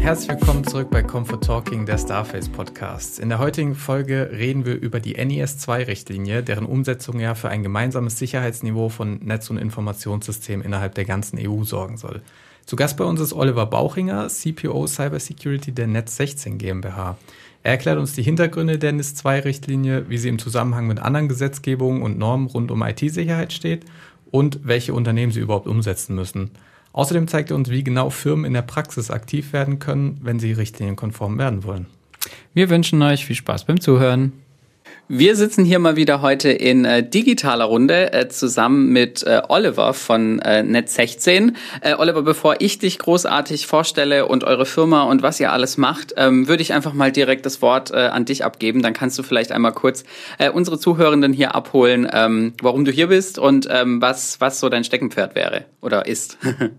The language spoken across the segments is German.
herzlich willkommen zurück bei Comfort Talking, der Starface Podcast. In der heutigen Folge reden wir über die NIS2-Richtlinie, deren Umsetzung ja für ein gemeinsames Sicherheitsniveau von Netz- und Informationssystemen innerhalb der ganzen EU sorgen soll. Zu Gast bei uns ist Oliver Bauchinger, CPO Cybersecurity der Net16 GmbH. Er erklärt uns die Hintergründe der NIS2-Richtlinie, wie sie im Zusammenhang mit anderen Gesetzgebungen und Normen rund um IT-Sicherheit steht und welche Unternehmen sie überhaupt umsetzen müssen. Außerdem zeigt er uns, wie genau Firmen in der Praxis aktiv werden können, wenn sie richtlinienkonform werden wollen. Wir wünschen euch viel Spaß beim Zuhören. Wir sitzen hier mal wieder heute in digitaler Runde zusammen mit Oliver von Net16. Oliver, bevor ich dich großartig vorstelle und eure Firma und was ihr alles macht, würde ich einfach mal direkt das Wort an dich abgeben. Dann kannst du vielleicht einmal kurz unsere Zuhörenden hier abholen, warum du hier bist und was so dein Steckenpferd wäre oder ist.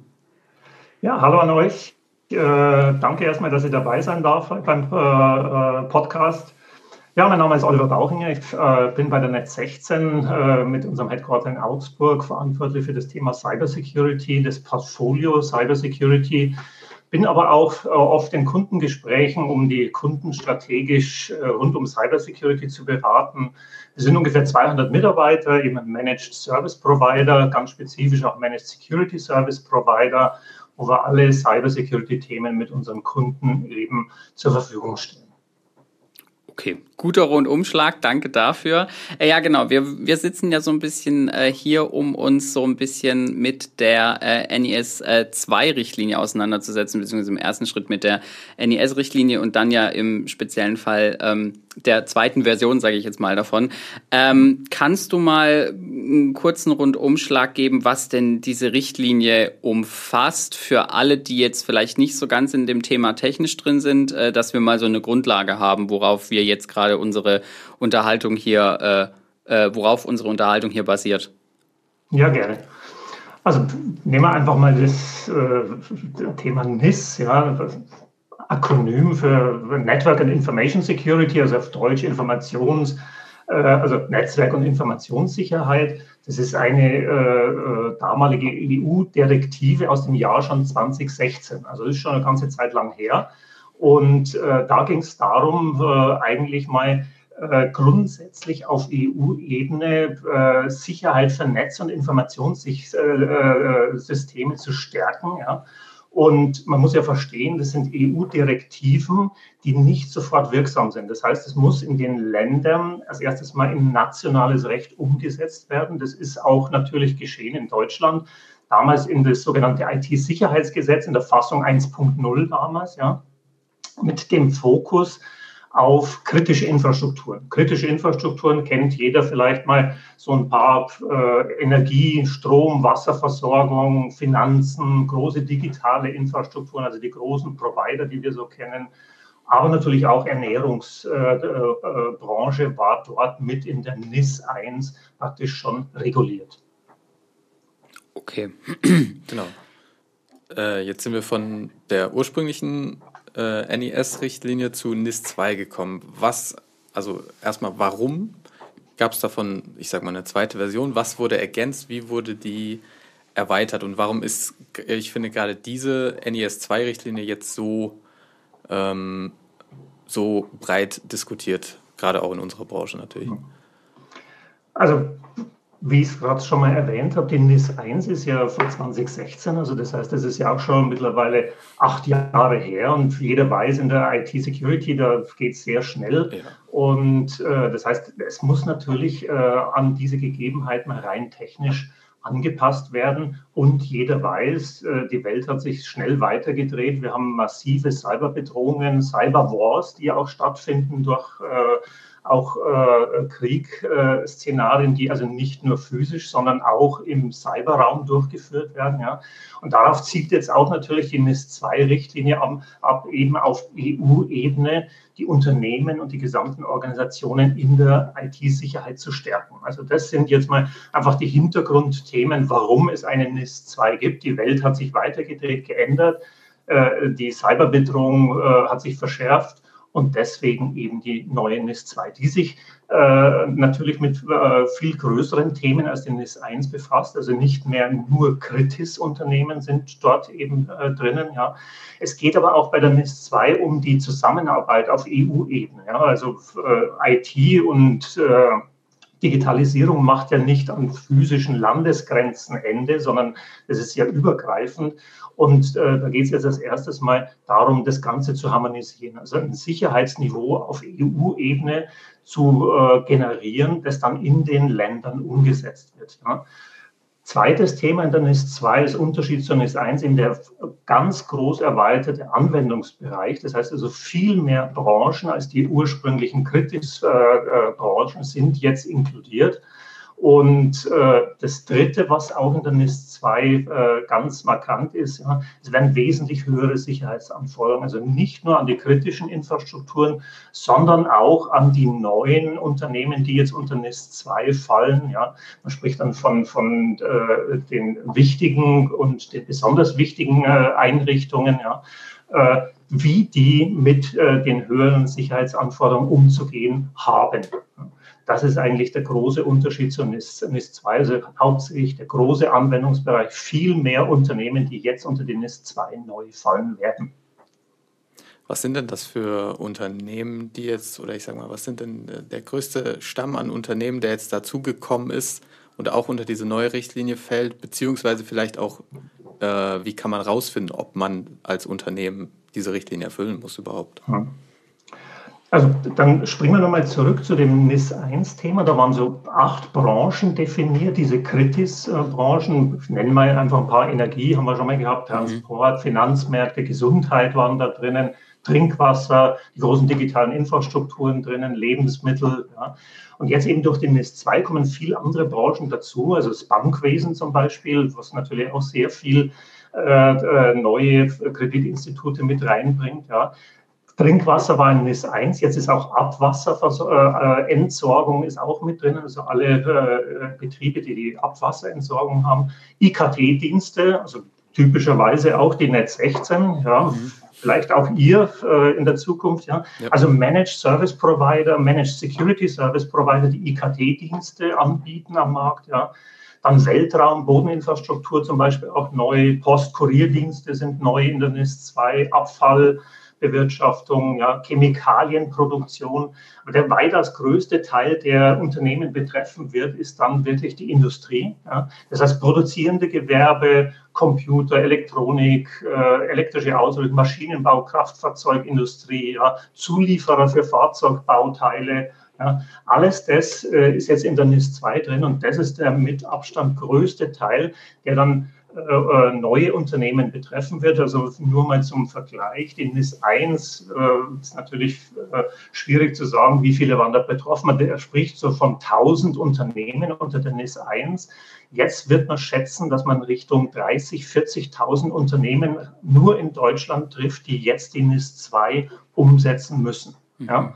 Ja, hallo an euch. Danke erstmal, dass ich dabei sein darf beim Podcast. Ja, mein Name ist Oliver Bauchinger. Ich bin bei der Net16 mit unserem Headquarter in Augsburg verantwortlich für das Thema Cybersecurity, das Portfolio Cybersecurity. Bin aber auch oft in Kundengesprächen, um die Kunden strategisch rund um Cybersecurity zu beraten. Wir sind ungefähr 200 Mitarbeiter, eben Managed Service Provider, ganz spezifisch auch Managed Security Service Provider, wo wir alle Cybersecurity-Themen mit unseren Kunden eben zur Verfügung stellen. Okay, guter Rundumschlag, danke dafür. Ja, genau, wir sitzen ja so ein bisschen hier, um uns so ein bisschen mit der NIS-2-Richtlinie auseinanderzusetzen, beziehungsweise im ersten Schritt mit der NIS-Richtlinie und dann ja im speziellen Fall der zweiten Version, sage ich jetzt mal davon. Kannst du mal einen kurzen Rundumschlag geben, was denn diese Richtlinie umfasst, für alle, die jetzt vielleicht nicht so ganz in dem Thema technisch drin sind, dass wir mal so eine Grundlage haben, worauf wir jetzt gerade unsere Unterhaltung hier basiert? Ja, gerne. Also nehmen wir einfach mal das Thema NIS, ja, Akronym für Network and Information Security, also auf Deutsch also Netzwerk- und Informationssicherheit. Das ist eine damalige EU-Direktive aus dem Jahr schon 2016. Also das ist schon eine ganze Zeit lang her. Und da ging es darum, eigentlich mal grundsätzlich auf EU-Ebene Sicherheit für Netz- und Informationssysteme zu stärken. Ja. Und man muss ja verstehen, das sind EU-Direktiven, die nicht sofort wirksam sind. Das heißt, es muss in den Ländern als erstes mal in nationales Recht umgesetzt werden. Das ist auch natürlich geschehen in Deutschland. Damals in das sogenannte IT-Sicherheitsgesetz, in der Fassung 1.0 damals, ja, mit dem Fokus auf kritische Infrastrukturen. Kritische Infrastrukturen kennt jeder vielleicht mal, so ein paar Energie, Strom, Wasserversorgung, Finanzen, große digitale Infrastrukturen, also die großen Provider, die wir so kennen. Aber natürlich auch Ernährungsbranche war dort mit in der NIS 1 praktisch schon reguliert. Okay, genau. Jetzt sind wir von der ursprünglichen NIS-Richtlinie zu NIS2 gekommen. Warum gab es davon, ich sag mal, eine zweite Version? Was wurde ergänzt? Wie wurde die erweitert? Und warum ist, ich finde, gerade diese NIS2-Richtlinie jetzt so breit diskutiert, gerade auch in unserer Branche natürlich? Also, wie ich es gerade schon mal erwähnt habe, die NIS 1 ist ja von 2016, also das heißt, das ist ja auch schon mittlerweile 8 Jahre her und jeder weiß, in der IT-Security, da geht es sehr schnell. Ja. Und das heißt, es muss natürlich an diese Gegebenheiten rein technisch angepasst werden und jeder weiß, die Welt hat sich schnell weitergedreht. Wir haben massive Cyberbedrohungen, Cyberwars, die auch stattfinden durch auch Kriegsszenarien, die also nicht nur physisch, sondern auch im Cyberraum durchgeführt werden. Ja. Und darauf zielt jetzt auch natürlich die NIS-2-Richtlinie ab, eben auf EU-Ebene die Unternehmen und die gesamten Organisationen in der IT-Sicherheit zu stärken. Also das sind jetzt mal einfach die Hintergrundthemen, warum es eine NIS-2 gibt. Die Welt hat sich weitergedreht, geändert. Die Cyberbedrohung hat sich verschärft. und deswegen eben die neue NIS 2, die sich natürlich mit viel größeren Themen als die NIS 1 befasst. Also nicht mehr nur Kritis-Unternehmen sind dort eben drinnen. Ja. Es geht aber auch bei der NIS 2 um die Zusammenarbeit auf EU-Ebene. Ja. Also IT und Digitalisierung macht ja nicht an physischen Landesgrenzen Ende, sondern es ist ja übergreifend. Und da geht es jetzt als erstes mal darum, das Ganze zu harmonisieren. Also ein Sicherheitsniveau auf EU-Ebene zu generieren, das dann in den Ländern umgesetzt wird. Ja. Zweites Thema in der NIS 2 ist Unterschied zur NIS 1 in der ganz groß erweiterte Anwendungsbereich. Das heißt also viel mehr Branchen als die ursprünglichen Kritis-Branchen sind jetzt inkludiert. Und das Dritte, was auch in der NIS 2 ganz markant ist, ja, es werden wesentlich höhere Sicherheitsanforderungen, also nicht nur an die kritischen Infrastrukturen, sondern auch an die neuen Unternehmen, die jetzt unter NIS 2 fallen. Ja. Man spricht dann von den wichtigen und den besonders wichtigen Einrichtungen, ja, wie die mit den höheren Sicherheitsanforderungen umzugehen haben. Das ist eigentlich der große Unterschied zur NIS 2, also hauptsächlich der große Anwendungsbereich, viel mehr Unternehmen, die jetzt unter die NIS 2 neu fallen werden. Was sind denn das für Unternehmen, die jetzt, oder ich sage mal, was sind denn der größte Stamm an Unternehmen, der jetzt dazugekommen ist und auch unter diese neue Richtlinie fällt, beziehungsweise vielleicht auch, wie kann man rausfinden, ob man als Unternehmen diese Richtlinie erfüllen muss überhaupt? Also dann springen wir nochmal zurück zu dem NIS 1-Thema. Da waren so 8 Branchen definiert, diese Kritis-Branchen. Ich nenne mal einfach ein paar: Energie haben wir schon mal gehabt, Transport, Finanzmärkte, Gesundheit waren da drinnen, Trinkwasser, die großen digitalen Infrastrukturen drinnen, Lebensmittel. Ja. Und jetzt eben durch den NIS 2 kommen viele andere Branchen dazu, also das Bankwesen zum Beispiel, was natürlich auch sehr viel neue Kreditinstitute mit reinbringt. Ja. Trinkwasser war in NIS 1, jetzt ist auch Abwasserentsorgung ist auch mit drin, also alle Betriebe, die Abwasserentsorgung haben. IKT-Dienste, also typischerweise auch die Net 16, ja, vielleicht auch ihr in der Zukunft. Ja. Also Managed Service Provider, Managed Security Service Provider, die IKT-Dienste anbieten am Markt. Ja. Dann Weltraum, Bodeninfrastruktur zum Beispiel auch neu, Post-Kurierdienste sind neu in der NIS 2, Abfallbewirtschaftung, ja, Chemikalienproduktion. Aber der weitaus größte Teil, der Unternehmen betreffen wird, ist dann wirklich die Industrie. Ja. Das heißt produzierende Gewerbe, Computer, Elektronik, elektrische Ausrüstung, Maschinenbau, Kraftfahrzeugindustrie, ja, Zulieferer für Fahrzeugbauteile. Ja, alles das ist jetzt in der NIS 2 drin und das ist der mit Abstand größte Teil, der dann neue Unternehmen betreffen wird. Also nur mal zum Vergleich, die NIS 1 ist natürlich schwierig zu sagen, wie viele waren da betroffen. Man spricht so von 1000 Unternehmen unter der NIS 1. Jetzt wird man schätzen, dass man Richtung 30.000, 40.000 Unternehmen nur in Deutschland trifft, die jetzt die NIS 2 umsetzen müssen. Ja.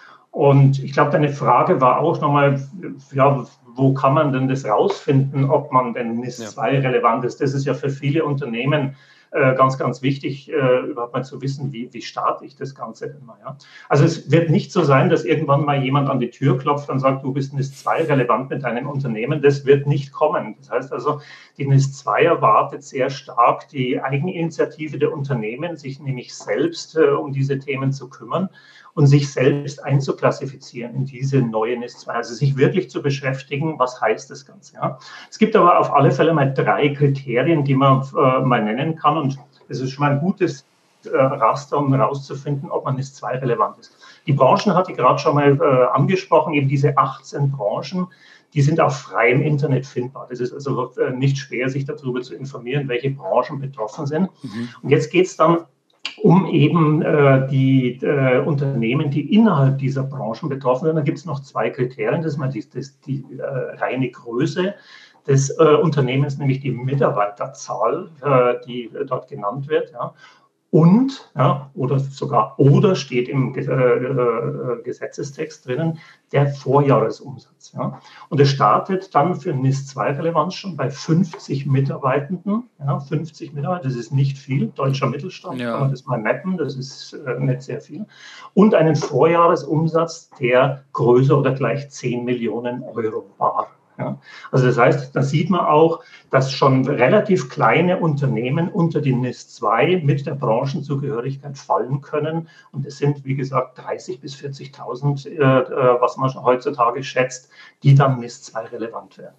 Und ich glaube, deine Frage war auch nochmal, ja, wo kann man denn das rausfinden, ob man denn NIS 2 relevant ist? Das ist ja für viele Unternehmen ganz, ganz wichtig, überhaupt mal zu wissen, wie starte ich das Ganze denn mal. Ja? Also es wird nicht so sein, dass irgendwann mal jemand an die Tür klopft und sagt, du bist NIS 2 relevant mit deinem Unternehmen. Das wird nicht kommen. Das heißt also, die NIS 2 erwartet sehr stark die Eigeninitiative der Unternehmen, sich nämlich selbst um diese Themen zu kümmern und sich selbst einzuklassifizieren in diese neue NIS 2, also sich wirklich zu beschäftigen, was heißt das Ganze. Ja? Es gibt aber auf alle Fälle mal 3 Kriterien, die man mal nennen kann und das ist schon mal ein gutes Raster, um herauszufinden, ob man NIS 2 relevant ist. Die Branchen hatte ich gerade schon mal angesprochen, eben diese 18 Branchen, die sind auf freiem Internet findbar. Das ist also nicht schwer, sich darüber zu informieren, welche Branchen betroffen sind. Und jetzt geht es dann um eben die Unternehmen, die innerhalb dieser Branchen betroffen sind. Da gibt es noch 2 Kriterien. Das ist mal die reine Größe des Unternehmens, nämlich die Mitarbeiterzahl, die dort genannt wird. Ja. und, ja, oder steht im Gesetzestext drinnen, der Vorjahresumsatz. Ja. Und es startet dann für NIS-2-Relevanz schon bei 50 Mitarbeitenden. Ja, 50 Mitarbeiter, das ist nicht viel. Deutscher Mittelstand, kann man das mal mappen, das ist nicht sehr viel. Und einen Vorjahresumsatz, der größer oder gleich 10 Millionen Euro war. Ja, also das heißt, da sieht man auch, dass schon relativ kleine Unternehmen unter die NIS 2 mit der Branchenzugehörigkeit fallen können. Und es sind, wie gesagt, 30.000 bis 40.000, was man heutzutage schätzt, die dann NIS 2 relevant werden.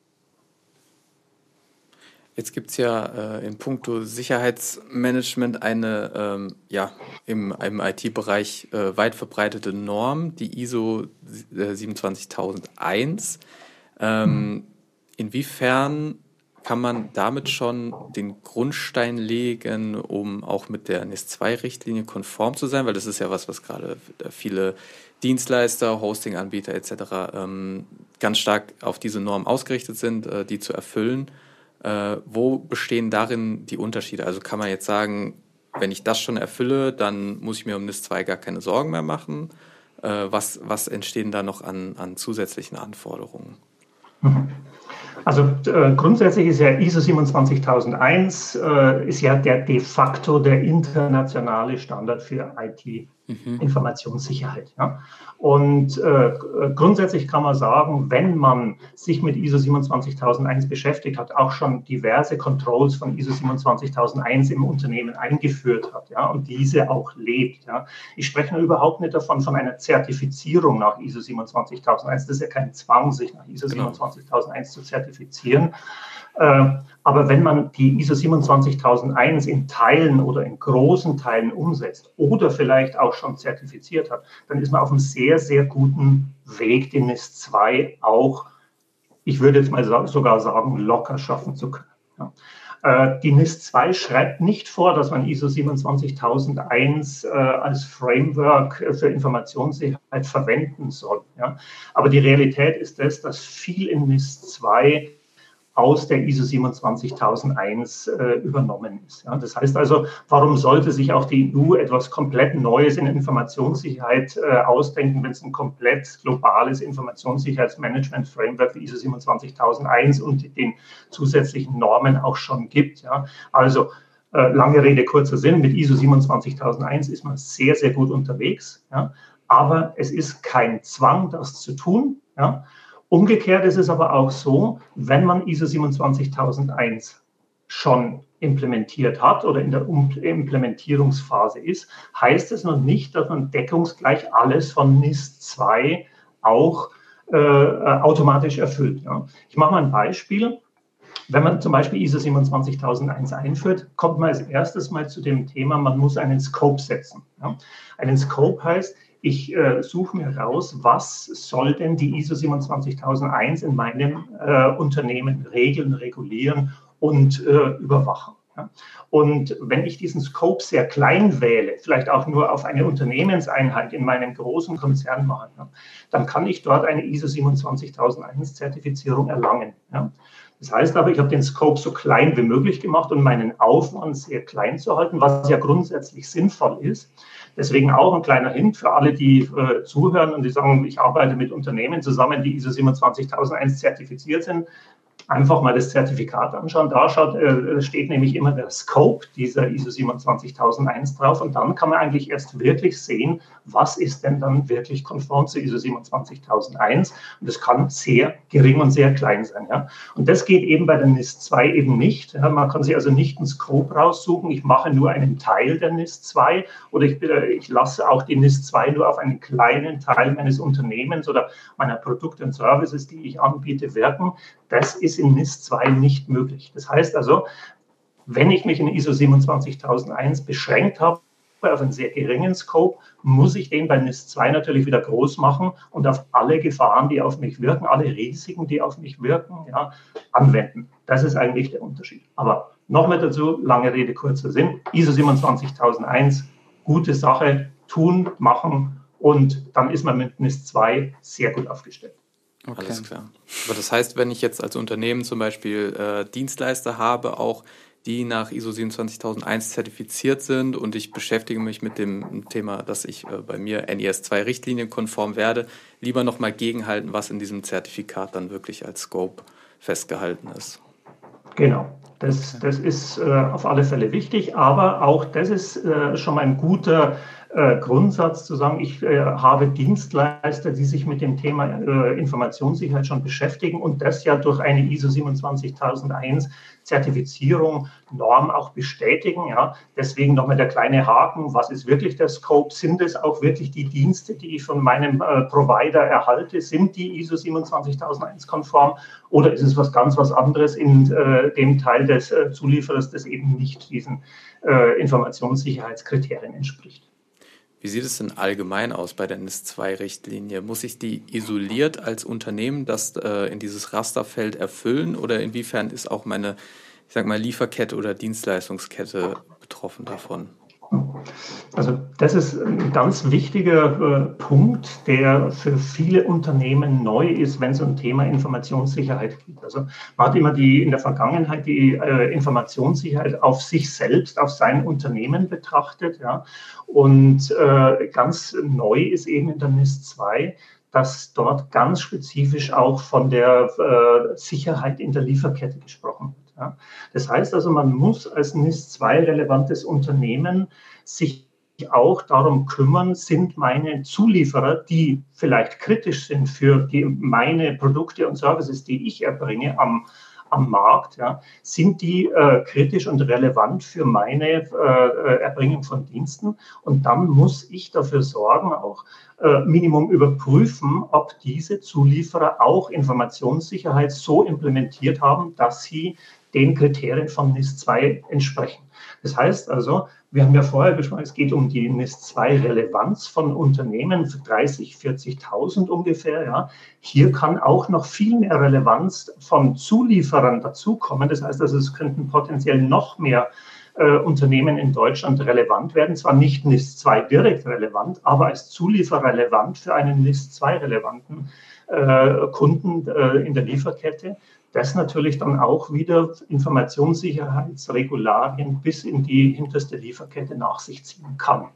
Jetzt gibt es ja in puncto Sicherheitsmanagement eine im IT-Bereich weit verbreitete Norm, die ISO 27001. Inwiefern kann man damit schon den Grundstein legen, um auch mit der NIS-2-Richtlinie konform zu sein? Weil das ist ja was gerade viele Dienstleister, Hosting-Anbieter etc. Ganz stark auf diese Norm ausgerichtet sind, die zu erfüllen. Wo bestehen darin die Unterschiede? Also kann man jetzt sagen, wenn ich das schon erfülle, dann muss ich mir um NIS-2 gar keine Sorgen mehr machen. Was entstehen da noch an zusätzlichen Anforderungen? Also grundsätzlich ist ja ISO 27001 ist ja der de facto der internationale Standard für IT-Informationssicherheit. Ja? Und grundsätzlich kann man sagen, wenn man sich mit ISO 27001 beschäftigt hat, auch schon diverse Controls von ISO 27001 im Unternehmen eingeführt hat, ja, und diese auch lebt. Ja. Ich spreche nur überhaupt nicht davon von einer Zertifizierung nach ISO 27001. Das ist ja kein Zwang, sich nach ISO 27001 zu zertifizieren. Aber wenn man die ISO 27001 in Teilen oder in großen Teilen umsetzt oder vielleicht auch schon zertifiziert hat, dann ist man auf einem sehr, sehr guten Weg, den NIS 2 auch, ich würde jetzt mal sogar sagen, locker schaffen zu können. Ja. Die NIS 2 schreibt nicht vor, dass man ISO 27001 als Framework für Informationssicherheit verwenden soll. Ja. Aber die Realität ist dass viel in NIS 2 aus der ISO 27001 übernommen ist. Ja, das heißt also, warum sollte sich auch die EU etwas komplett Neues in Informationssicherheit ausdenken, wenn es ein komplett globales Informationssicherheitsmanagement-Framework wie ISO 27001 und den zusätzlichen Normen auch schon gibt. Ja, also lange Rede, kurzer Sinn, mit ISO 27001 ist man sehr, sehr gut unterwegs, ja, aber es ist kein Zwang, das zu tun. Ja. Umgekehrt ist es aber auch so, wenn man ISO 27001 schon implementiert hat oder in der Implementierungsphase ist, heißt es noch nicht, dass man deckungsgleich alles von NIS 2 auch automatisch erfüllt. Ja. Ich mache mal ein Beispiel. Wenn man zum Beispiel ISO 27001 einführt, kommt man als erstes mal zu dem Thema, man muss einen Scope setzen. Ja. Einen Scope heißt, ich suche mir raus, was soll denn die ISO 27001 in meinem Unternehmen regeln, regulieren und überwachen. Ja. Und wenn ich diesen Scope sehr klein wähle, vielleicht auch nur auf eine Unternehmenseinheit in meinem großen Konzern mache, ja, dann kann ich dort eine ISO 27001 Zertifizierung erlangen. Ja. Das heißt aber, ich habe den Scope so klein wie möglich gemacht und meinen Aufwand sehr klein zu halten, was ja grundsätzlich sinnvoll ist. Deswegen auch ein kleiner Hint für alle, die zuhören und die sagen, ich arbeite mit Unternehmen zusammen, die ISO 27001 zertifiziert sind. Einfach mal das Zertifikat anschauen. Da steht nämlich immer der Scope dieser ISO 27001 drauf und dann kann man eigentlich erst wirklich sehen, was ist denn dann wirklich konform zu ISO 27001 und das kann sehr gering und sehr klein sein. Ja. Und das geht eben bei der NIS 2 eben nicht. Ja. Man kann sich also nicht einen Scope raussuchen, ich mache nur einen Teil der NIS 2 oder ich lasse auch die NIS 2 nur auf einen kleinen Teil meines Unternehmens oder meiner Produkte und Services, die ich anbiete, wirken. Das ist in NIS 2 nicht möglich. Das heißt also, wenn ich mich in ISO 27001 beschränkt habe, auf einen sehr geringen Scope, muss ich den bei NIS 2 natürlich wieder groß machen und auf alle Gefahren, die auf mich wirken, alle Risiken, die auf mich wirken, ja, anwenden. Das ist eigentlich der Unterschied. Aber nochmal dazu, lange Rede, kurzer Sinn, ISO 27001, gute Sache, tun, machen und dann ist man mit NIS 2 sehr gut aufgestellt. Okay. Alles klar. Aber das heißt, wenn ich jetzt als Unternehmen zum Beispiel Dienstleister habe, auch die nach ISO 27001 zertifiziert sind und ich beschäftige mich mit dem Thema, dass ich bei mir NIS2-Richtlinien konform werde, lieber nochmal gegenhalten, was in diesem Zertifikat dann wirklich als Scope festgehalten ist. Genau, das ist auf alle Fälle wichtig, aber auch das ist schon mal ein guter Grundsatz zu sagen, ich habe Dienstleister, die sich mit dem Thema Informationssicherheit schon beschäftigen und das ja durch eine ISO 27001 Zertifizierung, Norm auch bestätigen. Ja. Deswegen nochmal der kleine Haken, was ist wirklich der Scope? Sind es auch wirklich die Dienste, die ich von meinem Provider erhalte? Sind die ISO 27001 konform oder ist es was anderes in dem Teil des Zulieferers, das eben nicht diesen Informationssicherheitskriterien entspricht? Wie sieht es denn allgemein aus bei der NIS-2-Richtlinie? Muss ich die isoliert als Unternehmen das in dieses Rasterfeld erfüllen oder inwiefern ist auch meine, ich sag mal, Lieferkette oder Dienstleistungskette betroffen davon? Also das ist ein ganz wichtiger Punkt, der für viele Unternehmen neu ist, wenn es um Thema Informationssicherheit geht. Also man hat immer in der Vergangenheit die Informationssicherheit auf sich selbst, auf sein Unternehmen betrachtet. Ja. Und ganz neu ist eben in der NIS 2, dass dort ganz spezifisch auch von der Sicherheit in der Lieferkette gesprochen wird. Ja. Das heißt also, man muss als NIS 2 relevantes Unternehmen sich auch darum kümmern, sind meine Zulieferer, die vielleicht kritisch sind für meine Produkte und Services, die ich erbringe am Markt, ja, sind die kritisch und relevant für meine Erbringung von Diensten. Und dann muss ich dafür sorgen, auch Minimum überprüfen, ob diese Zulieferer auch Informationssicherheit so implementiert haben, dass sie den Kriterien von NIS 2 entsprechen. Das heißt also, wir haben ja vorher gesprochen, es geht um die NIS 2 Relevanz von Unternehmen für 30.000, 40.000 ungefähr. Ja. Hier kann auch noch viel mehr Relevanz von Zulieferern dazukommen. Das heißt also, es könnten potenziell noch mehr Unternehmen in Deutschland relevant werden. Zwar nicht NIS 2 direkt relevant, aber als Zulieferer relevant für einen NIS 2 relevanten Kunden in der Lieferkette. Das natürlich dann auch wieder Informationssicherheitsregularien bis in die hinterste Lieferkette nach sich ziehen kann.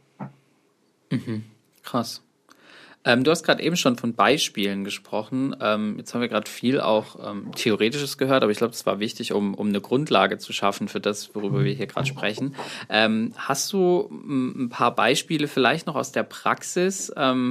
Mhm. Krass. Du hast gerade eben schon von Beispielen gesprochen. Jetzt haben wir gerade viel auch Theoretisches gehört, aber ich glaube, es war wichtig, um eine Grundlage zu schaffen für das, worüber wir hier gerade sprechen. Hast du ein paar Beispiele vielleicht noch aus der Praxis,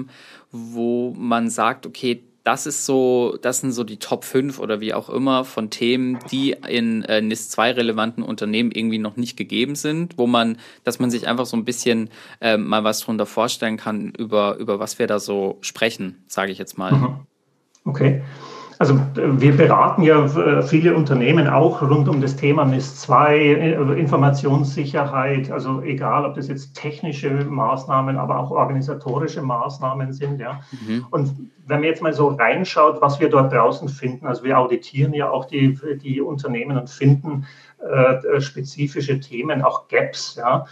wo man sagt, okay, das sind so die Top 5 oder wie auch immer von Themen, die in NIS 2 relevanten Unternehmen irgendwie noch nicht gegeben sind, dass man sich einfach so ein bisschen mal was drunter vorstellen kann, über was wir da so sprechen, sage ich jetzt mal. Okay. Also wir beraten ja viele Unternehmen auch rund um das Thema NIS 2, Informationssicherheit, also egal, ob das jetzt technische Maßnahmen, aber auch organisatorische Maßnahmen sind. Ja. Mhm. Und wenn man jetzt mal so reinschaut, was wir dort draußen finden, also wir auditieren ja auch die Unternehmen und finden spezifische Themen, auch Gaps, ja.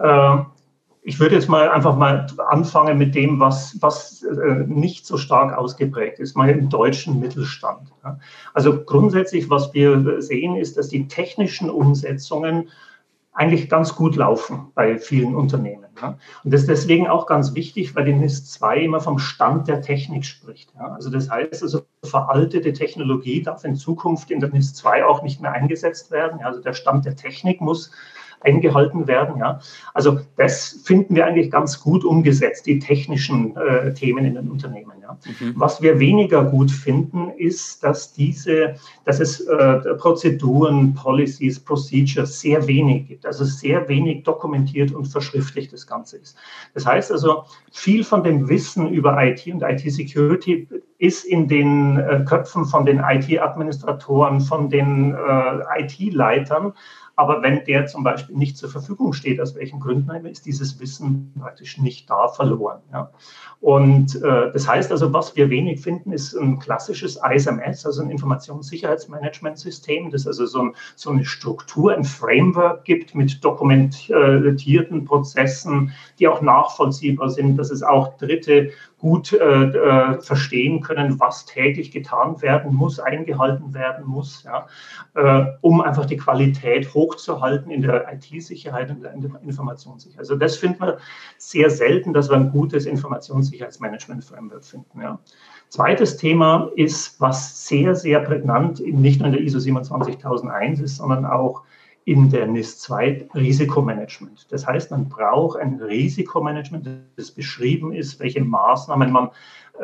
Ich würde jetzt einfach mal anfangen mit dem, was nicht so stark ausgeprägt ist, mal im deutschen Mittelstand. Also grundsätzlich, was wir sehen, ist, dass die technischen Umsetzungen eigentlich ganz gut laufen bei vielen Unternehmen. Und das ist deswegen auch ganz wichtig, weil die NIS 2 immer vom Stand der Technik spricht. Also das heißt, also veraltete Technologie darf in Zukunft in der NIS 2 auch nicht mehr eingesetzt werden. Also der Stand der Technik muss eingehalten werden. Ja. Also das finden wir eigentlich ganz gut umgesetzt, die technischen Themen in den Unternehmen. Ja. Mhm. Was wir weniger gut finden, ist, dass es Prozeduren, Policies, Procedures sehr wenig gibt, also sehr wenig dokumentiert und verschriftlicht das Ganze ist. Das heißt also, viel von dem Wissen über IT und IT-Security ist in den Köpfen von den IT-Administratoren, von den IT-Leitern. Aber wenn der zum Beispiel nicht zur Verfügung steht, aus welchen Gründen, ist dieses Wissen praktisch nicht da, verloren. Ja. Und das heißt also, was wir wenig finden, ist ein klassisches ISMS, also ein Informationssicherheitsmanagementsystem, das also so eine Struktur, ein Framework gibt mit dokumentierten Prozessen, die auch nachvollziehbar sind, dass es auch Dritte gut verstehen können, was täglich getan werden muss, eingehalten werden muss, ja, um einfach die Qualität hochzuhalten in der IT-Sicherheit und in der Informationssicherheit. Also das finden wir sehr selten, dass wir ein gutes Informationssicherheitsmanagement-Framework finden. Ja. Zweites Thema ist, was sehr, sehr prägnant nicht nur in der ISO 27001 ist, sondern auch in der NIS2 Risikomanagement. Das heißt, man braucht ein Risikomanagement, das beschrieben ist, welche Maßnahmen man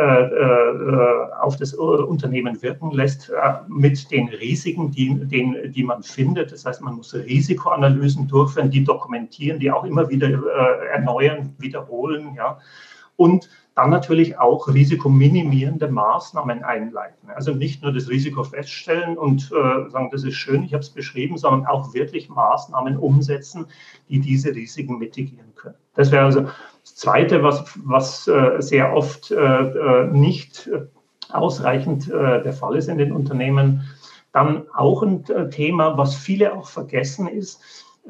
auf das Unternehmen wirken lässt, mit den Risiken, die man findet. Das heißt, man muss Risikoanalysen durchführen, die dokumentieren, die auch immer wieder erneuern, wiederholen, ja. Und dann natürlich auch risikominimierende Maßnahmen einleiten. Also nicht nur das Risiko feststellen und sagen, das ist schön, ich habe es beschrieben, sondern auch wirklich Maßnahmen umsetzen, die diese Risiken mitigieren können. Das wäre also das Zweite, was sehr oft nicht ausreichend der Fall ist in den Unternehmen. Dann auch ein Thema, was viele auch vergessen, ist,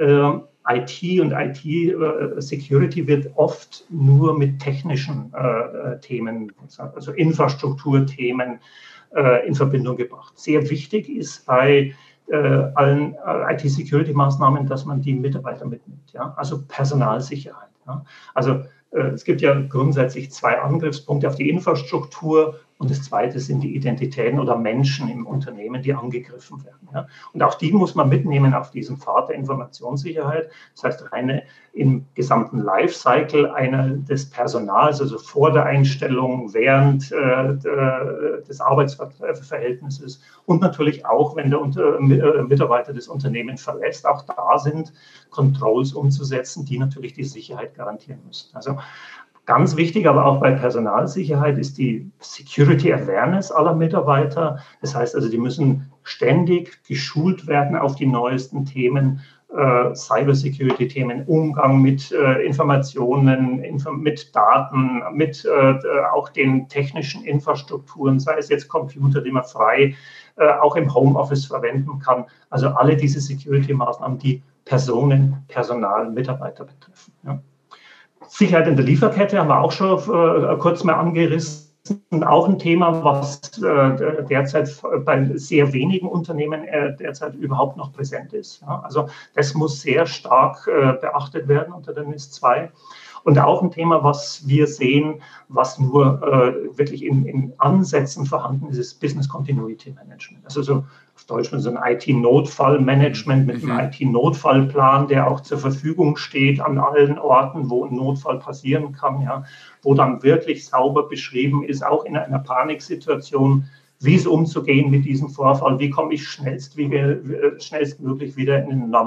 IT und IT-Security wird oft nur mit technischen Themen, also Infrastrukturthemen in Verbindung gebracht. Sehr wichtig ist bei allen IT-Security-Maßnahmen, dass man die Mitarbeiter mitnimmt, ja? Also Personalsicherheit. Ja? Also es gibt ja grundsätzlich zwei Angriffspunkte auf die Infrastruktur und das zweite sind die Identitäten oder Menschen im Unternehmen, die angegriffen werden. Ja? Und auch die muss man mitnehmen auf diesem Pfad der Informationssicherheit. Das heißt, reine im gesamten Lifecycle des Personals, also vor der Einstellung, während des Arbeitsverhältnisses und natürlich auch, wenn der Mitarbeiter das Unternehmen verlässt, auch da sind Controls umzusetzen, die natürlich die Sicherheit garantieren müssen. Also ganz wichtig, aber auch bei Personalsicherheit ist die Security Awareness aller Mitarbeiter. Das heißt also, die müssen ständig geschult werden auf die neuesten Themen, Cybersecurity-Themen, Umgang mit Informationen, mit Daten, mit auch den technischen Infrastrukturen, sei es jetzt Computer, die man frei auch im Homeoffice verwenden kann. Also alle diese Security-Maßnahmen, die Personen, Personal, Mitarbeiter betreffen. Ja. Sicherheit in der Lieferkette haben wir auch schon kurz mal angerissen. Auch ein Thema, was derzeit bei sehr wenigen Unternehmen derzeit überhaupt noch präsent ist. Ja, also das muss sehr stark beachtet werden unter der NIS2. Und auch ein Thema, was wir sehen, was nur wirklich in Ansätzen vorhanden ist, ist Business Continuity Management. Also so auf Deutsch so ein IT-Notfallmanagement mit einem IT-Notfallplan, der auch zur Verfügung steht an allen Orten, wo ein Notfall passieren kann, ja, wo dann wirklich sauber beschrieben ist, auch in einer Paniksituation, wie es umzugehen mit diesem Vorfall, wie komme ich schnellstmöglich wieder in ein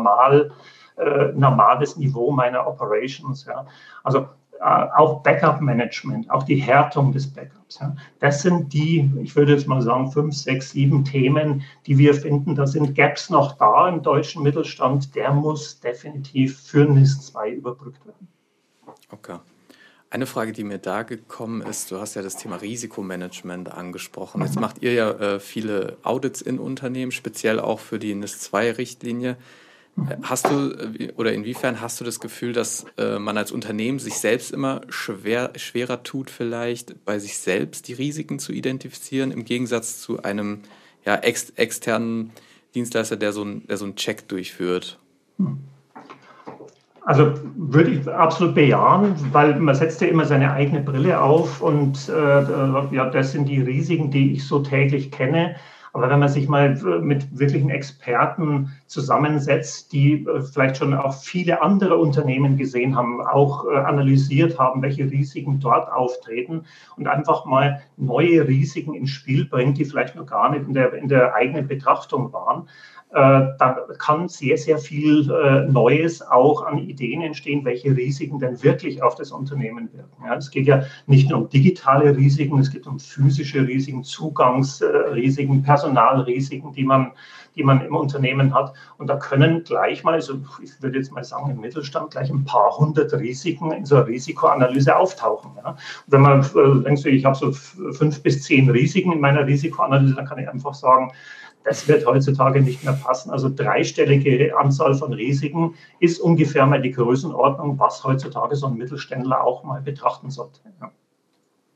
normales Niveau meiner Operations. Ja. Also auch Backup-Management, auch die Härtung des Backups. Ja. Das sind die, ich würde jetzt mal sagen, 5, 6, 7 Themen, die wir finden. Da sind Gaps noch da im deutschen Mittelstand. Der muss definitiv für NIS2 überbrückt werden. Okay. Eine Frage, die mir da gekommen ist, du hast ja das Thema Risikomanagement angesprochen. Jetzt macht ihr ja viele Audits in Unternehmen, speziell auch für die NIS2-Richtlinie. Hast du oder inwiefern hast du das Gefühl, dass man als Unternehmen sich selbst immer schwerer tut, vielleicht bei sich selbst die Risiken zu identifizieren, im Gegensatz zu einem externen Dienstleister, der so einen Check durchführt? Also würde ich absolut bejahen, weil man setzt ja immer seine eigene Brille auf und das sind die Risiken, die ich so täglich kenne. Aber wenn man sich mal mit wirklichen Experten zusammensetzt, die vielleicht schon auch viele andere Unternehmen gesehen haben, auch analysiert haben, welche Risiken dort auftreten und einfach mal neue Risiken ins Spiel bringt, die vielleicht noch gar nicht in der eigenen Betrachtung waren, da kann sehr, sehr viel Neues auch an Ideen entstehen, welche Risiken denn wirklich auf das Unternehmen wirken. Ja, es geht ja nicht nur um digitale Risiken, es geht um physische Risiken, Zugangsrisiken, Personalrisiken, die man im Unternehmen hat. Und da können gleich mal, also ich würde jetzt mal sagen, im Mittelstand gleich ein paar hundert Risiken in so einer Risikoanalyse auftauchen. Ja. Und wenn man denkt, ich habe so 5 bis 10 Risiken in meiner Risikoanalyse, dann kann ich einfach sagen, das wird heutzutage nicht mehr passen. Also dreistellige Anzahl von Risiken ist ungefähr mal die Größenordnung, was heutzutage so ein Mittelständler auch mal betrachten sollte. Ja.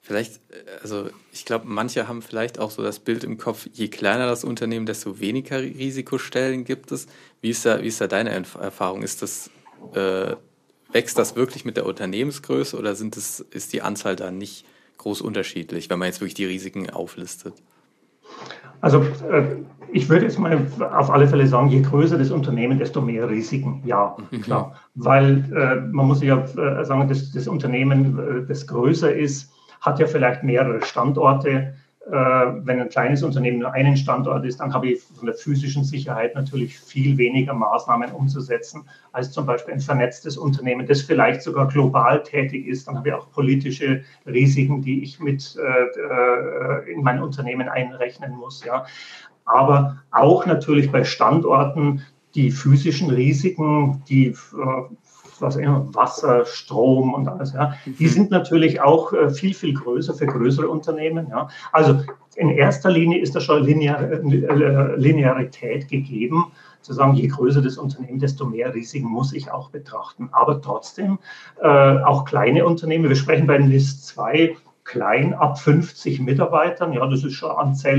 Vielleicht, also ich glaube, manche haben vielleicht auch so das Bild im Kopf, je kleiner das Unternehmen, desto weniger Risikostellen gibt es. Wie ist da deine Erfahrung? Wächst das wirklich mit der Unternehmensgröße oder ist die Anzahl da nicht groß unterschiedlich, wenn man jetzt wirklich die Risiken auflistet? Also ich würde jetzt mal auf alle Fälle sagen, je größer das Unternehmen, desto mehr Risiken. Ja, klar. Weil man muss ja sagen, das Unternehmen, das größer ist, hat ja vielleicht mehrere Standorte. Wenn ein kleines Unternehmen nur einen Standort ist, dann habe ich von der physischen Sicherheit natürlich viel weniger Maßnahmen umzusetzen als zum Beispiel ein vernetztes Unternehmen, das vielleicht sogar global tätig ist. Dann habe ich auch politische Risiken, die ich mit in mein Unternehmen einrechnen muss. Ja. Aber auch natürlich bei Standorten die physischen Risiken, die Wasser, Strom und alles, ja, die sind natürlich auch viel, viel größer für größere Unternehmen. Ja. Also in erster Linie ist da schon Linearität gegeben, zu sagen, je größer das Unternehmen, desto mehr Risiken muss ich auch betrachten. Aber trotzdem, auch kleine Unternehmen, wir sprechen bei NIS 2 klein ab 50 Mitarbeitern, ja, das ist schon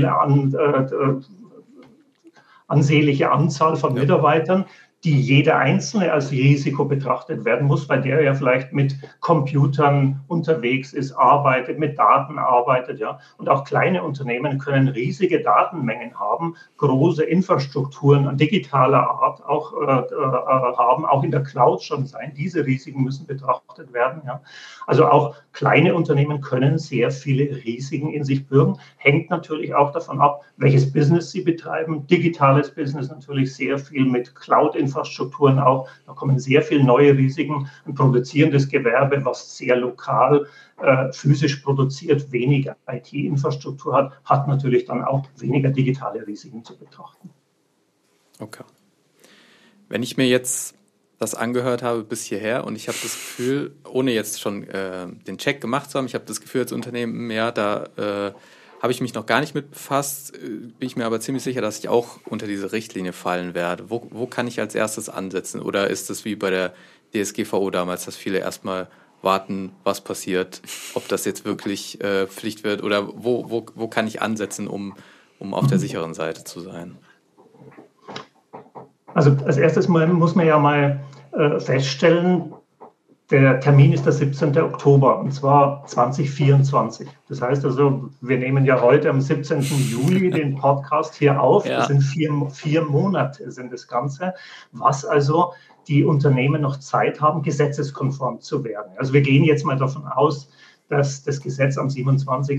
ansehnliche Anzahl von Mitarbeitern, die jeder Einzelne als Risiko betrachtet werden muss, weil der ja vielleicht mit Computern unterwegs ist, arbeitet, mit Daten arbeitet. Ja. Und auch kleine Unternehmen können riesige Datenmengen haben, große Infrastrukturen an digitaler Art auch haben, auch in der Cloud schon sein. Diese Risiken müssen betrachtet werden. Ja. Also auch kleine Unternehmen können sehr viele Risiken in sich bürgen. Hängt natürlich auch davon ab, welches Business sie betreiben. Digitales Business natürlich sehr viel mit Cloud-Infrastrukturen auch. Da kommen sehr viele neue Risiken. Ein produzierendes Gewerbe, was sehr lokal physisch produziert, weniger IT-Infrastruktur hat, hat natürlich dann auch weniger digitale Risiken zu betrachten. Okay. Wenn ich mir jetzt das angehört habe bis hierher und ich habe das Gefühl, ohne jetzt schon den Check gemacht zu haben, ich habe das Gefühl als Unternehmen, ja, da habe ich mich noch gar nicht mit befasst, bin ich mir aber ziemlich sicher, dass ich auch unter diese Richtlinie fallen werde. Wo kann ich als erstes ansetzen? Oder ist es wie bei der DSGVO damals, dass viele erstmal warten, was passiert, ob das jetzt wirklich Pflicht wird? Oder wo kann ich ansetzen, um auf der sicheren Seite zu sein? Also als erstes muss man ja mal feststellen, der Termin ist der 17. Oktober und zwar 2024. Das heißt also, wir nehmen ja heute am 17. Juli den Podcast hier auf. Ja. Das sind vier Monate sind das Ganze, was also die Unternehmen noch Zeit haben, gesetzeskonform zu werden. Also wir gehen jetzt mal davon aus, dass das Gesetz am 17.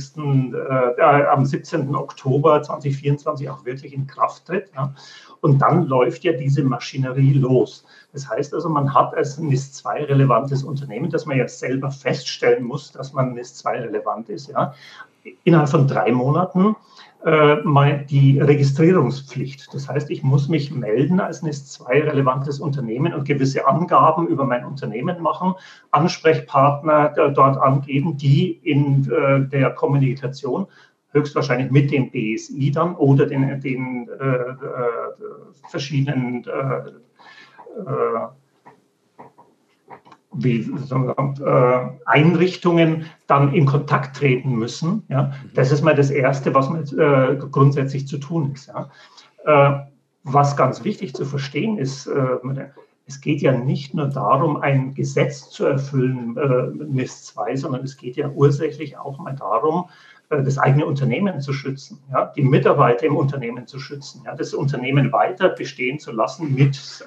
Oktober 2024 auch wirklich in Kraft tritt. Ja. Und dann läuft ja diese Maschinerie los. Das heißt also, man hat als NIS 2 relevantes Unternehmen, das man ja selber feststellen muss, dass man NIS 2 relevant ist, ja, innerhalb von 3 Monaten die Registrierungspflicht. Das heißt, ich muss mich melden als NIS 2 relevantes Unternehmen und gewisse Angaben über mein Unternehmen machen, Ansprechpartner dort angeben, die in der Kommunikation höchstwahrscheinlich mit dem BSI dann oder den verschiedenen Einrichtungen dann in Kontakt treten müssen. Ja. Das ist mal das Erste, was grundsätzlich zu tun ist. Ja. Was ganz wichtig zu verstehen ist, es geht ja nicht nur darum, ein Gesetz zu erfüllen, NIS 2, sondern es geht ja ursächlich auch mal darum, das eigene Unternehmen zu schützen, ja, die Mitarbeiter im Unternehmen zu schützen, ja, das Unternehmen weiter bestehen zu lassen mit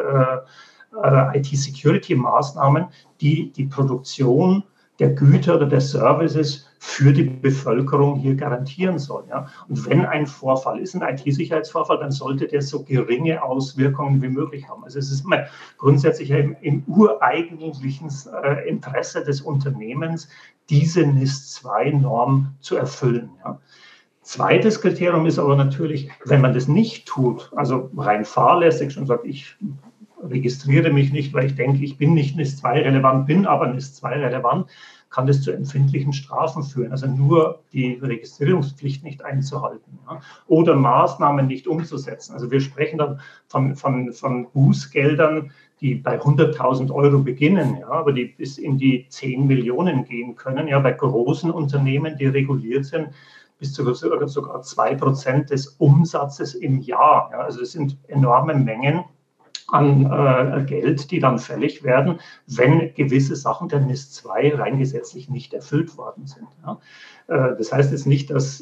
IT-Security-Maßnahmen, die die Produktion der Güter oder der Services für die Bevölkerung hier garantieren sollen. Ja. Und wenn ein Vorfall ist, ein IT-Sicherheitsvorfall, dann sollte der so geringe Auswirkungen wie möglich haben. Also es ist mal grundsätzlich im ureigentlichen Interesse des Unternehmens, diese NIS-2-Norm zu erfüllen. Ja. Zweites Kriterium ist aber natürlich, wenn man das nicht tut, also rein fahrlässig schon sagt, ich registriere mich nicht, weil ich denke, ich bin nicht NIS 2 relevant, bin aber NIS 2 relevant, kann das zu empfindlichen Strafen führen. Also nur die Registrierungspflicht nicht einzuhalten, ja, oder Maßnahmen nicht umzusetzen. Also wir sprechen dann von Bußgeldern, die bei 100.000 Euro beginnen, ja, aber die bis in die 10 Millionen gehen können. Ja, bei großen Unternehmen, die reguliert sind, bis zu sogar 2% des Umsatzes im Jahr. Ja, also es sind enorme Mengen an Geld, die dann fällig werden, wenn gewisse Sachen der NIS 2 rein gesetzlich nicht erfüllt worden sind. Ja. Das heißt jetzt nicht, dass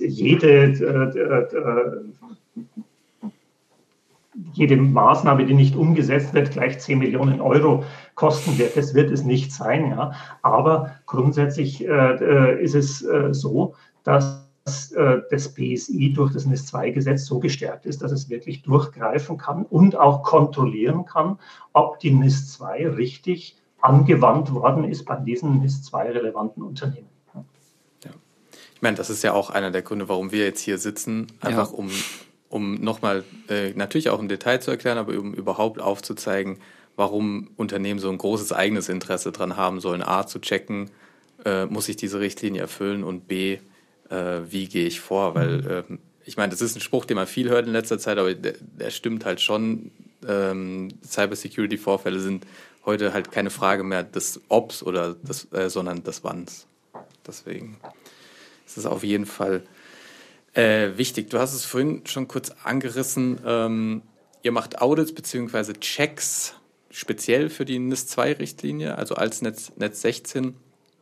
jede Maßnahme, die nicht umgesetzt wird, gleich 10 Millionen Euro kosten wird. Das wird es nicht sein. Ja. Aber grundsätzlich ist es so, dass das BSI durch das NIS-2-Gesetz so gestärkt ist, dass es wirklich durchgreifen kann und auch kontrollieren kann, ob die NIS-2 richtig angewandt worden ist bei diesen NIS-2-relevanten Unternehmen. Ja. Ich meine, das ist ja auch einer der Gründe, warum wir jetzt hier sitzen, einfach um nochmal natürlich auch im Detail zu erklären, aber um überhaupt aufzuzeigen, warum Unternehmen so ein großes eigenes Interesse daran haben sollen, A, zu checken, muss ich diese Richtlinie erfüllen, und B, wie gehe ich vor, weil ich meine, das ist ein Spruch, den man viel hört in letzter Zeit, aber der stimmt halt schon. Cybersecurity-Vorfälle sind heute halt keine Frage mehr des Obs oder sondern des Wanns. Deswegen ist es auf jeden Fall wichtig. Du hast es vorhin schon kurz angerissen. Ihr macht Audits bzw. Checks speziell für die NIS-2-Richtlinie, also als Netz 16.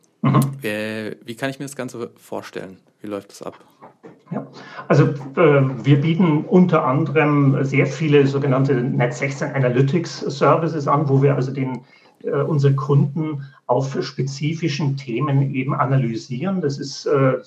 Wie kann ich mir das Ganze vorstellen? Wie läuft das ab? Ja, also wir bieten unter anderem sehr viele sogenannte Netz 16 Analytics Services an, wo wir also unsere Kunden auch für spezifischen Themen eben analysieren. Das ist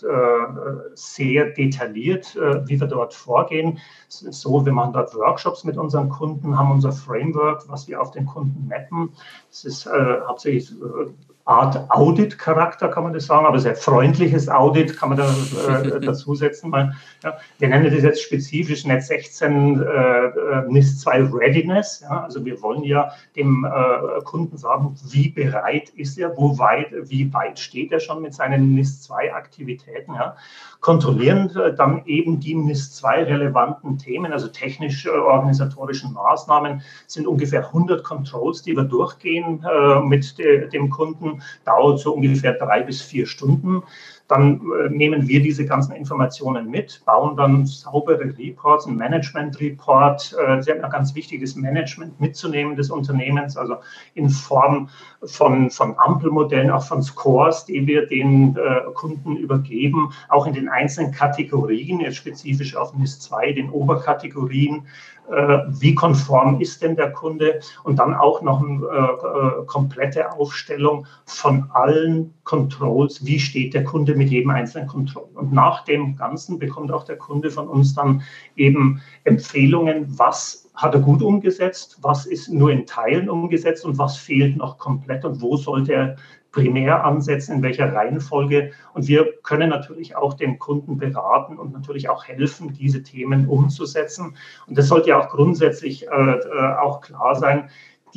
sehr detailliert, wie wir dort vorgehen. Es ist so, wir machen dort Workshops mit unseren Kunden, haben unser Framework, was wir auf den Kunden mappen. Es ist hauptsächlich Art Audit-Charakter, kann man das sagen, aber sehr freundliches Audit kann man da dazusetzen. Ja, wir nennen das jetzt spezifisch Netz 16 NIS 2 Readiness. Ja, also wir wollen ja dem Kunden sagen, wie bereit ist er, wie weit steht er schon mit seinen NIS 2 Aktivitäten. Ja. Kontrollieren dann eben die NIS 2 relevanten Themen, also technisch-organisatorischen Maßnahmen, sind ungefähr 100 Controls, die wir durchgehen mit dem Kunden. Dauert so ungefähr 3 bis 4 Stunden. Dann nehmen wir diese ganzen Informationen mit, bauen dann saubere Reports, ein Management-Report. Sie haben ein ganz wichtiges Management mitzunehmen des Unternehmens, also in Form von Ampelmodellen, auch von Scores, die wir den Kunden übergeben, auch in den einzelnen Kategorien, jetzt spezifisch auf NIS 2, den Oberkategorien. Wie konform ist denn der Kunde? Und dann auch noch eine komplette Aufstellung von allen Controls. Wie steht der Kunde mit jedem einzelnen Control? Und nach dem Ganzen bekommt auch der Kunde von uns dann eben Empfehlungen, was hat er gut umgesetzt, was ist nur in Teilen umgesetzt und was fehlt noch komplett und wo sollte er primär ansetzen, in welcher Reihenfolge. Und wir können natürlich auch den Kunden beraten und natürlich auch helfen, diese Themen umzusetzen. Und das sollte ja auch grundsätzlich auch klar sein.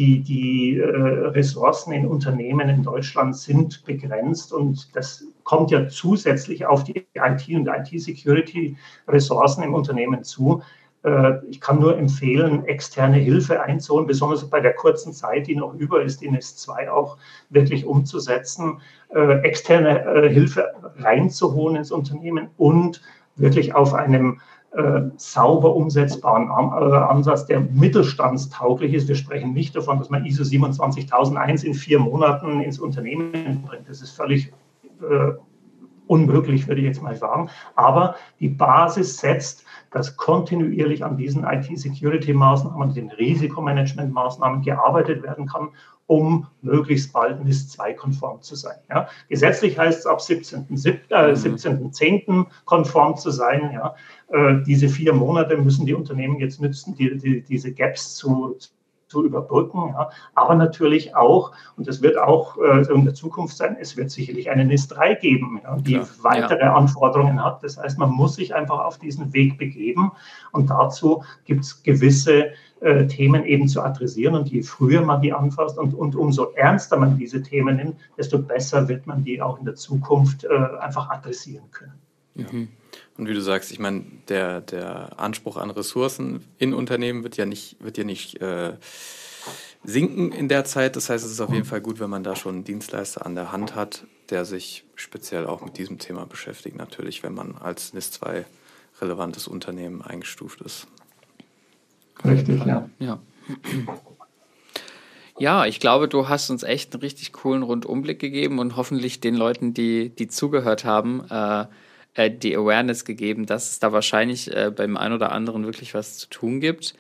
Die Ressourcen in Unternehmen in Deutschland sind begrenzt und das kommt ja zusätzlich auf die IT- und IT-Security-Ressourcen im Unternehmen zu. Ich kann nur empfehlen, externe Hilfe einzuholen, besonders bei der kurzen Zeit, die noch über ist, die NIS 2 auch wirklich umzusetzen, externe Hilfe reinzuholen ins Unternehmen und wirklich auf einem sauber umsetzbaren Ansatz, der mittelstandstauglich ist. Wir sprechen nicht davon, dass man ISO 27001 in 4 Monaten ins Unternehmen bringt. Das ist völlig unmöglich, würde ich jetzt mal sagen. Aber die Basis setzt, dass kontinuierlich an diesen IT-Security-Maßnahmen, den Risikomanagement-Maßnahmen gearbeitet werden kann, um möglichst bald NIS 2-konform zu sein. Ja. Gesetzlich heißt es ab 17.10. konform zu sein. Ja. Diese 4 Monate müssen die Unternehmen jetzt nützen, diese Gaps zu überbrücken, ja. Aber natürlich auch, und das wird auch in der Zukunft sein, es wird sicherlich eine NIS 3 geben, ja, die weitere Anforderungen hat. Das heißt, man muss sich einfach auf diesen Weg begeben und dazu gibt es gewisse Themen eben zu adressieren und je früher man die anfasst und umso ernster man diese Themen nimmt, desto besser wird man die auch in der Zukunft einfach adressieren können. Ja. Und wie du sagst, ich meine, der Anspruch an Ressourcen in Unternehmen wird ja nicht sinken in der Zeit. Das heißt, es ist auf jeden Fall gut, wenn man da schon einen Dienstleister an der Hand hat, der sich speziell auch mit diesem Thema beschäftigt, natürlich, wenn man als NIS2 relevantes Unternehmen eingestuft ist. Richtig, ja. Ja, ich glaube, du hast uns echt einen richtig coolen Rundumblick gegeben und hoffentlich den Leuten, die zugehört haben, die Awareness gegeben, dass es da wahrscheinlich beim einen oder anderen wirklich was zu tun gibt.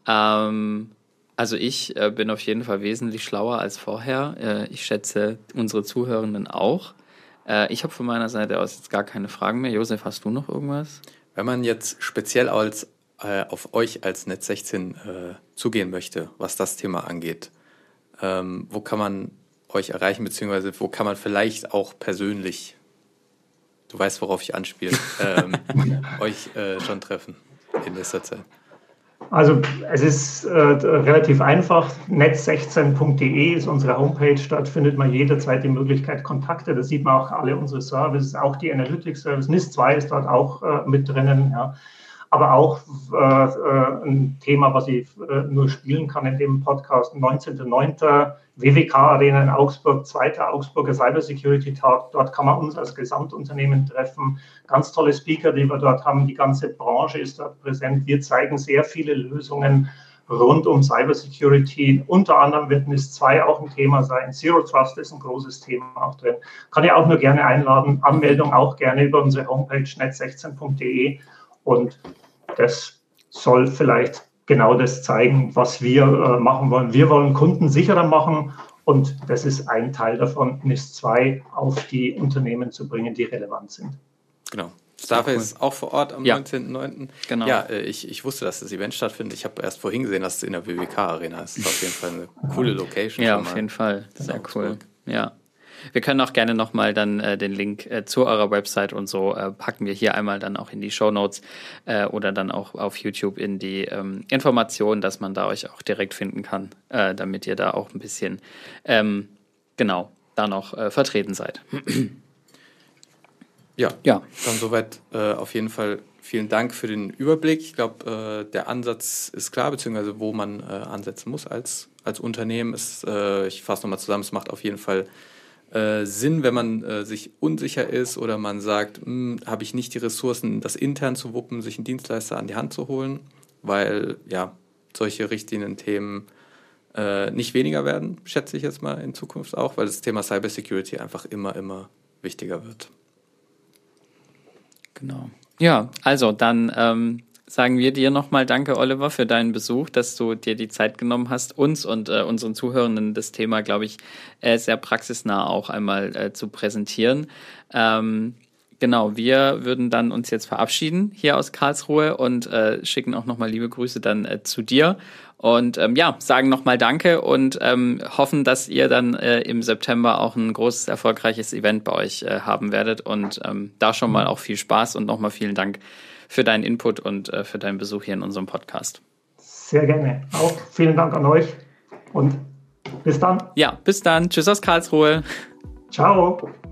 Also ich bin auf jeden Fall wesentlich schlauer als vorher. Ich schätze unsere Zuhörenden auch. Ich habe von meiner Seite aus jetzt gar keine Fragen mehr. Josef, hast du noch irgendwas? Wenn man jetzt speziell auf euch als Net16 zugehen möchte, was das Thema angeht, wo kann man euch erreichen, beziehungsweise wo kann man vielleicht auch persönlich, du weißt, worauf ich anspiele, euch schon treffen in nächster Zeit? Also es ist relativ einfach. net16.de ist unsere Homepage. Dort findet man jederzeit die Möglichkeit, Kontakte. Da sieht man auch alle unsere Services, auch die Analytics-Service. NIS2 ist dort auch mit drinnen. Ja. Aber auch ein Thema, was ich nur spielen kann in dem Podcast, 19.09. WWK-Arena in Augsburg, 2. Augsburger Cybersecurity-Tag. Dort kann man uns als Gesamtunternehmen treffen. Ganz tolle Speaker, die wir dort haben. Die ganze Branche ist dort präsent. Wir zeigen sehr viele Lösungen rund um Cybersecurity. Unter anderem wird NIS2 auch ein Thema sein. Zero Trust ist ein großes Thema auch drin. Kann ich auch nur gerne einladen. Anmeldung auch gerne über unsere Homepage net16.de. Und das soll vielleicht genau das zeigen, was wir machen wollen. Wir wollen Kunden sicherer machen und das ist ein Teil davon, NIS2 auf die Unternehmen zu bringen, die relevant sind. Genau. Starface ist auch vor Ort am 19.09. Genau. Ja, ich wusste, dass das Event stattfindet. Ich habe erst vorhin gesehen, dass es in der WWK-Arena ist. Das ist auf jeden Fall eine coole Location. Ja, auf jeden Fall. Sehr cool. Ja. Wir können auch gerne nochmal dann den Link zu eurer Website und so packen wir hier einmal dann auch in die Shownotes oder dann auch auf YouTube in die Informationen, dass man da euch auch direkt finden kann, damit ihr da auch ein bisschen genau da noch vertreten seid. Ja, dann soweit auf jeden Fall vielen Dank für den Überblick. Ich glaube, der Ansatz ist klar, beziehungsweise wo man ansetzen muss als Unternehmen. Ich fasse nochmal zusammen, es macht auf jeden Fall Sinn, wenn man sich unsicher ist oder man sagt, habe ich nicht die Ressourcen, das intern zu wuppen, sich einen Dienstleister an die Hand zu holen, weil ja solche Richtlinien-Themen nicht weniger werden, schätze ich jetzt mal in Zukunft auch, weil das Thema Cybersecurity einfach immer wichtiger wird. Genau. Ja, also dann sagen wir dir nochmal danke, Oliver, für deinen Besuch, dass du dir die Zeit genommen hast, uns und unseren Zuhörenden das Thema, glaube ich, sehr praxisnah auch einmal zu präsentieren. Genau, wir würden dann uns jetzt verabschieden hier aus Karlsruhe und schicken auch nochmal liebe Grüße dann zu dir und sagen nochmal Danke und hoffen, dass ihr dann im September auch ein großes, erfolgreiches Event bei euch haben werdet und da schon mal auch viel Spaß und nochmal vielen Dank für deinen Input und für deinen Besuch hier in unserem Podcast. Sehr gerne. Auch vielen Dank an euch und bis dann. Ja, bis dann. Tschüss aus Karlsruhe. Ciao.